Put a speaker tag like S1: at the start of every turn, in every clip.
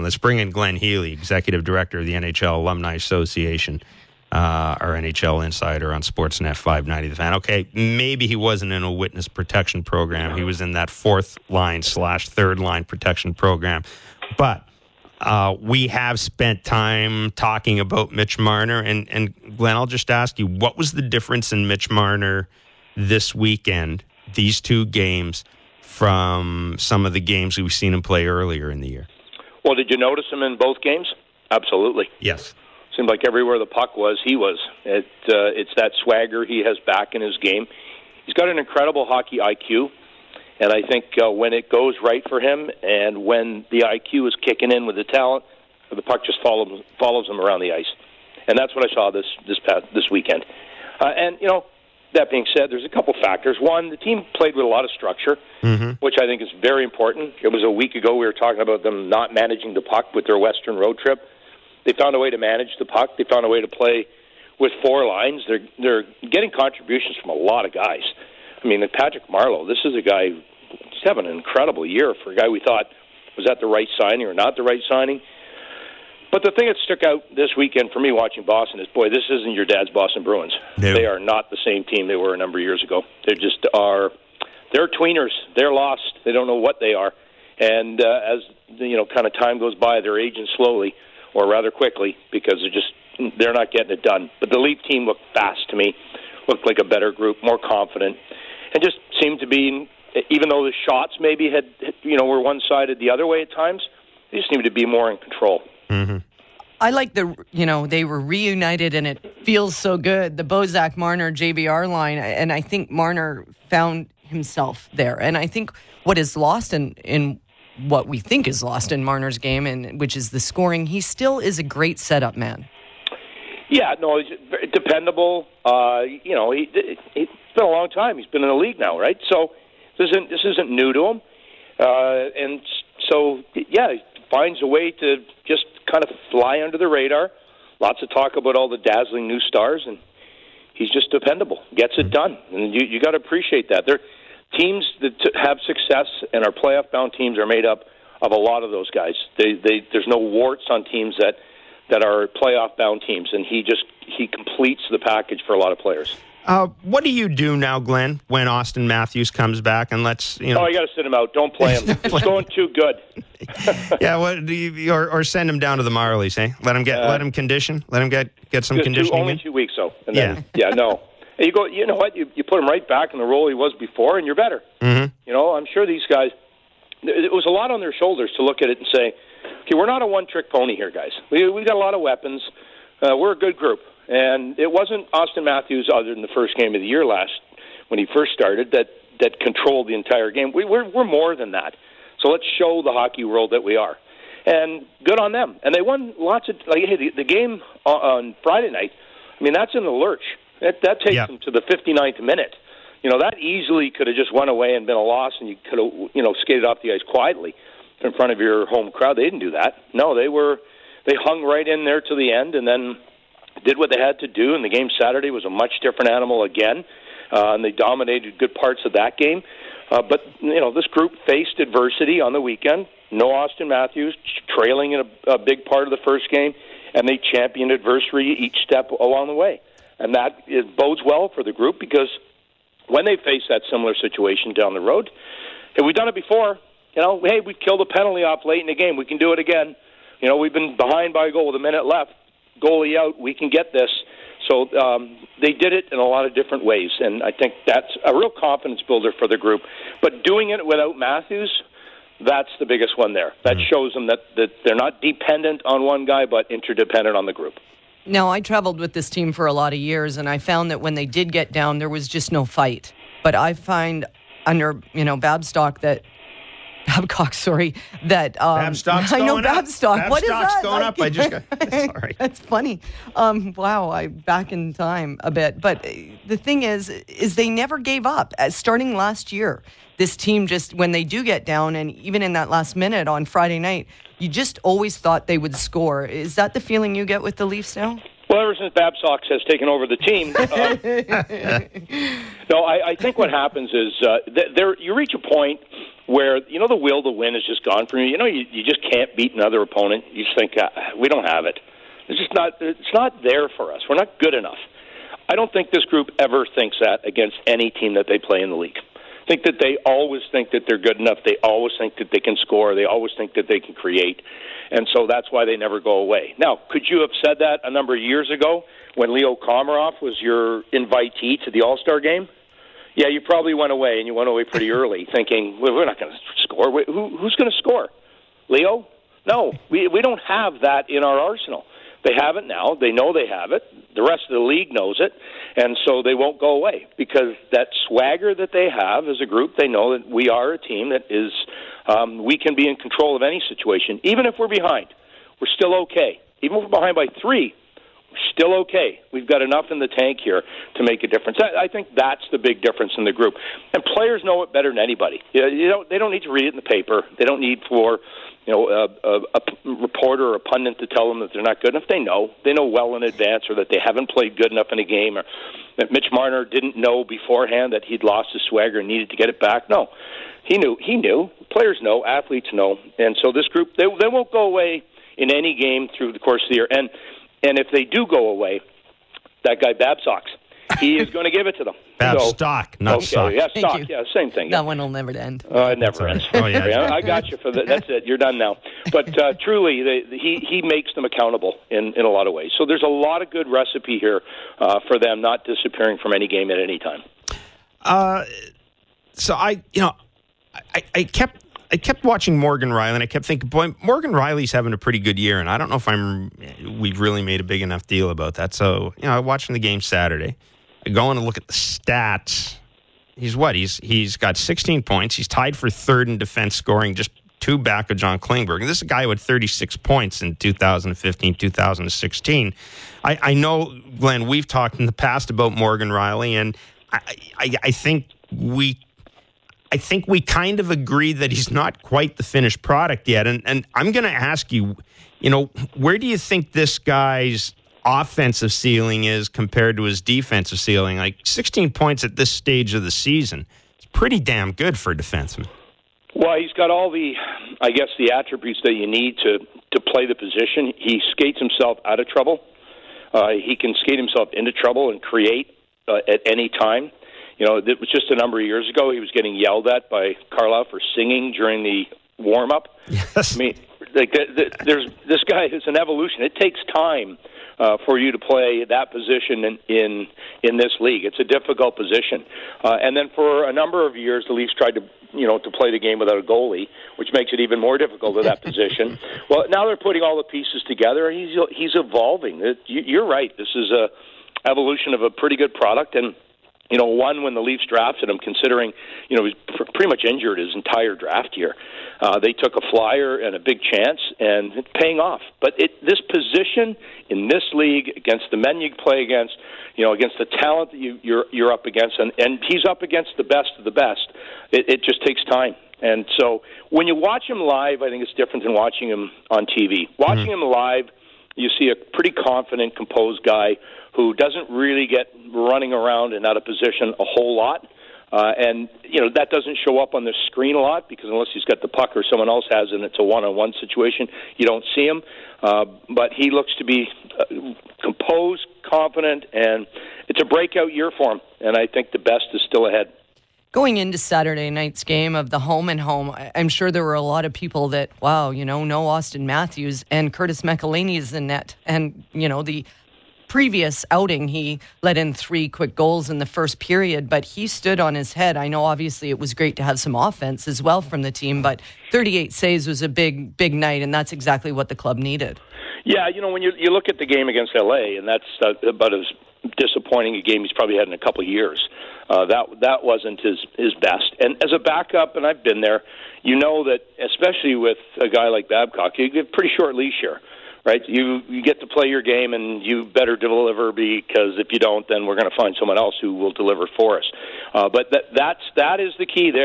S1: Let's bring in Glenn Healy, Executive Director of the NHL Alumni Association, our NHL insider on Sportsnet 590 The Fan. Okay, maybe he wasn't in a witness protection program. He was in that fourth line / third line protection program. But we have spent time talking about Mitch Marner. And Glenn, I'll just ask you, what was the difference in Mitch Marner this weekend, these two games, from some of the games we've seen him play earlier in the year?
S2: Well, did you notice him in both games? Absolutely.
S1: Yes.
S2: Seemed like everywhere the puck was, he was. It's that swagger he has back in his game. He's got an incredible hockey IQ, and I think when it goes right for him and when the IQ is kicking in with the talent, the puck just follows him around the ice. And that's what I saw this weekend. And, you know, that being said, there's a couple factors. One, the team played with a lot of structure, which I think is very important. It was a week ago we were talking about them not managing the puck with their Western road trip. They found a way to manage the puck. They found a way to play with four lines. They're getting contributions from a lot of guys. I mean, Patrick Marleau, this is a guy who's having an incredible year for a guy we thought was that the right signing or not the right signing. But the thing that stuck out this weekend for me watching Boston is, boy, this isn't your dad's Boston Bruins. No. They are not the same team they were a number of years ago. They just are. They're tweeners. They're lost. They don't know what they are. And as kind of time goes by, they're aging slowly, or rather quickly, because they're not getting it done. But the Leaf team looked fast to me, looked like a better group, more confident, and just seemed to be, even though the shots maybe were one-sided the other way at times, they just seemed to be more in control.
S1: Mm-hmm.
S3: I like they were reunited and it feels so good. The Bozak, Marner, JVR line, and I think Marner found himself there. And I think what is lost in what we think is lost in Marner's game, and which is the scoring, he still is a great setup man.
S2: Yeah, no, he's very dependable. It's been a long time. He's been in the league now, right? So this isn't new to him. And so, yeah, he finds a way to just kind of fly under the radar. Lots of talk about all the dazzling new stars, and he's just dependable. Gets it done, and you got to appreciate that. They're teams that have success and are playoff-bound teams are made up of a lot of those guys. There's no warts on teams that are playoff-bound teams, and he completes the package for a lot of players.
S1: What do you do now, Glenn, when Austin Matthews comes back? And let's,
S2: Oh, you got to sit him out. Don't play him. It's going too good.
S1: Yeah, or send him down to the Marlies, eh? Let him condition. Let him get some conditioning.
S2: Only 2 weeks, though. And then, no. And you go. You know what? You put him right back in the role he was before, and you're better.
S1: Mm-hmm.
S2: I'm sure these guys. It was a lot on their shoulders to look at it and say, "Okay, we're not a one-trick pony here, guys. We got a lot of weapons. We're a good group." And it wasn't Austin Matthews, other than the first game of the year when he first started, that controlled the entire game. We're more than that. So let's show the hockey world that we are. And good on them. And they won lots of the game on Friday night. I mean, that's in the lurch. That takes them to the 59th minute. That easily could have just went away and been a loss, and you could have skated off the ice quietly in front of your home crowd. They didn't do that. No, they hung right in there to the end, and then did what they had to do, and the game Saturday was a much different animal again, and they dominated good parts of that game. But this group faced adversity on the weekend. No Austin Matthews, trailing in a big part of the first game, and they championed adversity each step along the way. And that bodes well for the group, because when they face that similar situation down the road, if we've done it before, hey, we killed a penalty off late in the game, we can do it again. We've been behind by a goal with a minute left. Goalie out, we can get this. So they did it in a lot of different ways, and I think that's a real confidence builder for the group. But doing it without Matthews, that's the biggest one there. That shows them that they're not dependent on one guy, but interdependent on the group.
S3: Now, I traveled with this team for a lot of years, and I found that when they did get down, there was just no fight. But I find under Babcock, that
S1: Babstock's
S3: I know
S1: going
S3: Babstock.
S1: Up.
S3: What is that?
S1: Babstock's going up. I just got sorry.
S3: That's funny. Wow, I'm back in time a bit. But the thing is they never gave up. Starting last year, this team just, when they do get down, and even in that last minute on Friday night, you just always thought they would score. Is that the feeling you get with the Leafs now?
S2: Well, ever since Babcock has taken over the team, I think what happens is you reach a point where, the will to win is just gone from you. You just can't beat another opponent. You just think, we don't have it. It's not there for us. We're not good enough. I don't think this group ever thinks that against any team that they play in the league. I think that they always think that they're good enough. They always think that they can score. They always think that they can create. And so that's why they never go away. Now, could you have said that a number of years ago when Leo Komarov was your invitee to the All-Star game? Yeah, you probably went away, and you went away pretty early thinking, well, we're not going to score. Who's going to score? Leo? No, we don't have that in our arsenal. They have it now. They know they have it. The rest of the league knows it, and so they won't go away because that swagger that they have as a group, they know that we are a team that is we can be in control of any situation. Even if we're behind, we're still okay. Even if we're behind by 3, we're still okay. We've got enough in the tank here to make a difference. I think that's the big difference in the group. And players know it better than anybody. They don't need to read it in the paper. They don't need for a reporter or a pundit to tell them that they're not good enough. They know well in advance, or that they haven't played good enough in a game, or that Mitch Marner didn't know beforehand that he'd lost his swagger and needed to get it back. No, he knew. Players know, athletes know, and so this group they won't go away in any game through the course of the year. And if they do go away, that guy Babcock, he is going to give it to them.
S1: Babstock, not Sock.
S2: Yeah, Stock. Yeah, same thing.
S3: That one will never end.
S2: It never ends.
S1: Oh, yeah.
S2: I got you for that. That's it. You're done now. But truly, he makes them accountable in a lot of ways. So there's a lot of good recipe here for them not disappearing from any game at any time.
S1: So I kept watching Morgan Rielly, and I kept thinking, boy, Morgan Rielly's having a pretty good year, and I don't know if we've really made a big enough deal about that. So, watching the game Saturday, going to look at the stats. He's got 16 points. He's tied for third in defense scoring, just 2 back of John Klingberg. And this is a guy who had 36 points in 2015, 2016. I know, Glenn, we've talked in the past about Morgan Rielly, and I think we kind of agree that he's not quite the finished product yet. And I'm going to ask you, where do you think this guy's offensive ceiling is compared to his defensive ceiling? Like 16 points at this stage of the season. It's pretty damn good for a defenseman.
S2: Well, he's got all the attributes that you need to play the position. He skates himself out of trouble. He can skate himself into trouble and create at any time. It was just a number of years ago. He was getting yelled at by Carlisle for singing during the warm-up.
S1: Yes.
S2: I mean, this guy is an evolution. It takes time for you to play that position in this league. It's a difficult position. And then for a number of years, the Leafs tried to play the game without a goalie, which makes it even more difficult at that position. Well, now they're putting all the pieces together. He's evolving. You're right. This is a evolution of a pretty good product, and one, when the Leafs drafted him, considering, he was pretty much injured his entire draft year. They took a flyer and a big chance, and it's paying off. But this position in this league, against the men you play against, against the talent that you're up against, and he's up against the best of the best, it just takes time. And so when you watch him live, I think it's different than watching him on TV. Watching him live, you see a pretty confident, composed guy who doesn't really get running around and out of position a whole lot. And that doesn't show up on the screen a lot, because unless he's got the puck or someone else has it and it's a one-on-one situation, you don't see him. But he looks to be composed, confident, and it's a breakout year for him. And I think the best is still ahead.
S3: Going into Saturday night's game of the home and home, I'm sure there were a lot of people that, wow, no Austin Matthews, and Curtis McElhinney is in net. And, the previous outing, he let in 3 quick goals in the first period, but he stood on his head. I know obviously it was great to have some offense as well from the team, but 38 saves was a big night, and that's exactly what the club needed. Yeah,
S2: when you look at the game against LA, and that's about as disappointing a game he's probably had in a couple of years. That wasn't his best. And as a backup, and I've been there, that especially with a guy like Babcock, you get pretty short leash here. Right, you get to play your game, and you better deliver, because if you don't, then we're going to find someone else who will deliver for us. But that is the key there.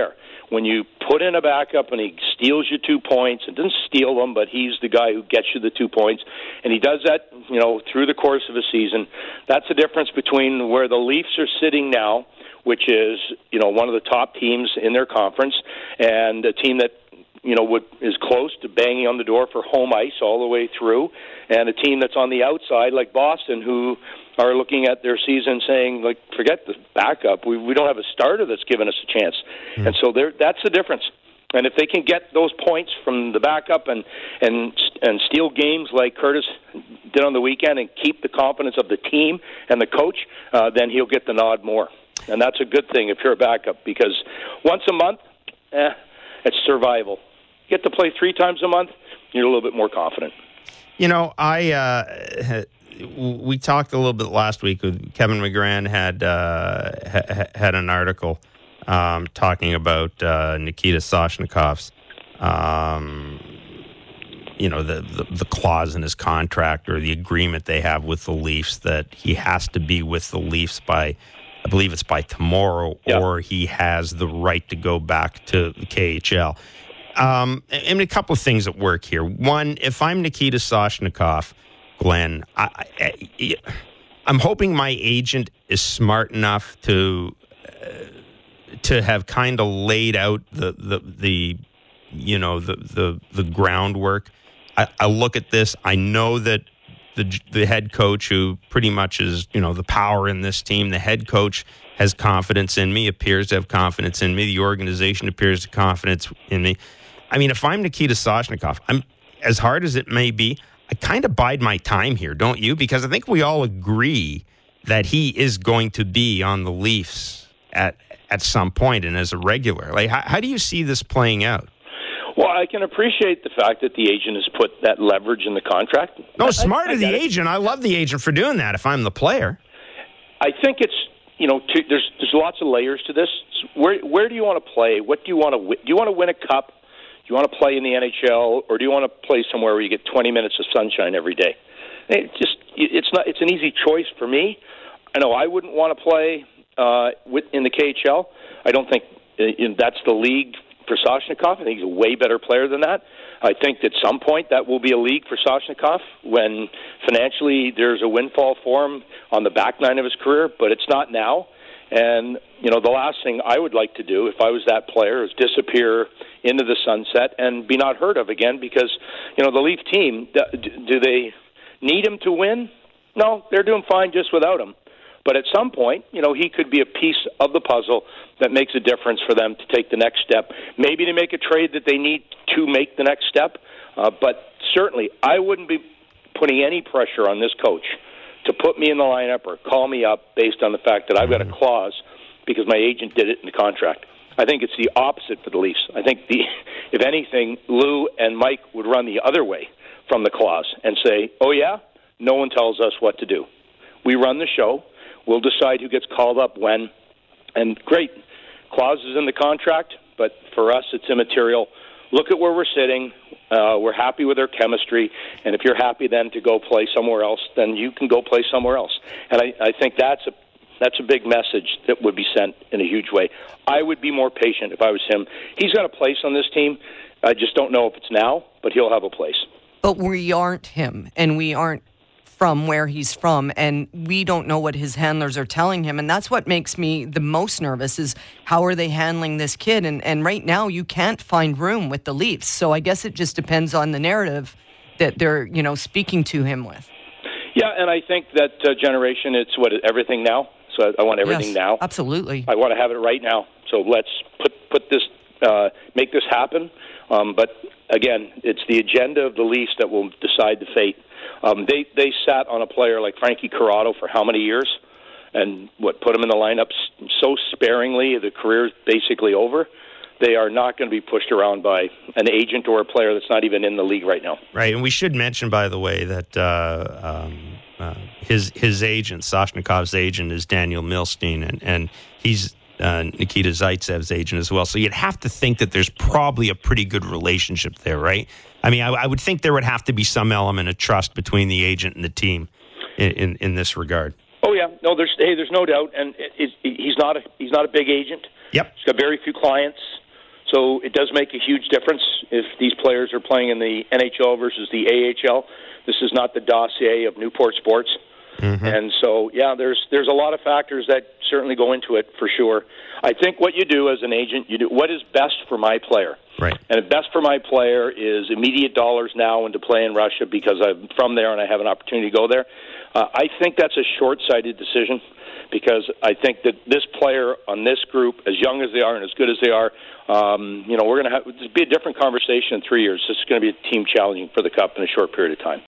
S2: when you put in a backup and he steals you 2 points, and doesn't steal them, but he's the guy who gets you the 2 points, and he does that, through the course of a season, that's the difference between where the Leafs are sitting now, which is, one of the top teams in their conference, and a team that, is close to banging on the door for home ice all the way through, and a team that's on the outside like Boston, who are looking at their season saying, like, forget the backup. We don't have a starter that's given us a chance. And so that's the difference. And if they can get those points from the backup and steal games like Curtis did on the weekend and keep the confidence of the team and the coach, then he'll get the nod more. And that's a good thing if you're a backup, because once a month, it's survival. You get to play 3 times a month, you're a little bit more confident.
S1: We talked a little bit last week with Kevin McGran had an article talking about Nikita Soshnikov's the clause in his contract, or the agreement they have with the Leafs, that he has to be with the Leafs by, I believe it's by tomorrow, or he has the right to go back to the KHL. A couple of things at work here. One, if I'm Nikita Soshnikov, Glenn, I'm hoping my agent is smart enough to have kind of laid out the groundwork. I look at this. I know that the head coach, who pretty much is the power in this team, the head coach has confidence in me, appears to have confidence in me. The organization appears to have confidence in me. I mean, if I'm Nikita Soshnikov, I'm, as hard as it may be, I kind of bide my time here, don't you? Because I think we all agree that he is going to be on the Leafs at some point and as a regular. Like, how do you see this playing out?
S2: Well, I can appreciate the fact that the agent has put that leverage in the contract.
S1: No, smart of the agent. I love the agent for doing that if I'm the player.
S2: I think it's, there's lots of layers to this. Where do you want to play? What do you want to win? Do you want to win a cup? Do you want to play in the NHL, or do you want to play somewhere where you get 20 minutes of sunshine every day? It's an easy choice for me. I know I wouldn't want to play in the KHL. I don't think that's the league for Soshnikov. I think he's a way better player than that. I think at some point that will be a league for Soshnikov when financially there's a windfall for him on the back nine of his career, but it's not now. And, the last thing I would like to do if I was that player is disappear into the sunset and be not heard of again, because, the Leaf team, do they need him to win? No, they're doing fine just without him. But at some point, he could be a piece of the puzzle that makes a difference for them to take the next step. Maybe to make a trade that they need to make the next step. But certainly, I wouldn't be putting any pressure on this coach to put me in the lineup or call me up based on the fact that I've got a clause because my agent did it in the contract. I think it's the opposite for the Leafs. I think, if anything, Lou and Mike would run the other way from the clause and say, oh, yeah, no one tells us what to do. We run the show. We'll decide who gets called up when. And great, clause is in the contract, but for us it's immaterial. Look at where we're sitting. We're happy with our chemistry, and if you're happy then to go play somewhere else, then you can go play somewhere else. And I think that's a big message that would be sent in a huge way. I would be more patient if I was him. He's got a place on this team. I just don't know if it's now, but he'll have a place.
S3: But we aren't him, and we aren't from where he's from, and we don't know what his handlers are telling him, and that's what makes me the most nervous, is how are they handling this kid, and right now you can't find room with the Leafs, so I guess it just depends on the narrative that they're speaking to him with.
S2: Yeah, and I think that generation, it's everything now, so I want everything now.
S3: Absolutely. I
S2: want to have it right now, so let's put this, make this happen, but again, it's the agenda of the Leafs that will decide the fate. They sat on a player like Frankie Corrado for how many years, and put him in the lineup so sparingly, the career's basically over. They are not going to be pushed around by an agent or a player that's not even in the league right now.
S1: Right, and we should mention, by the way, that his agent, Soshnikov's agent, is Daniel Milstein, and he's Nikita Zaitsev's agent as well. So you'd have to think that there's probably a pretty good relationship there, right? I mean, I would think there would have to be some element of trust between the agent and the team in this regard.
S2: Oh yeah, no, there's no doubt, and he's not a big agent.
S1: Yep,
S2: he's got very few clients, So it does make a huge difference if these players are playing in the NHL versus the AHL. This is not the dossier of Newport Sports. Mm-hmm. And so, yeah, there's a lot of factors that certainly go into it for sure. I think what you do as an agent, you do what is best for my player.
S1: Right.
S2: And the best for my player is immediate dollars now into play in Russia because I'm from there and I have an opportunity to go there. I think that's a short-sighted decision because I think that this player on this group, as young as they are and as good as they are, we're going to have be a different conversation in 3 years. This is going to be a team challenging for the Cup in a short period of time.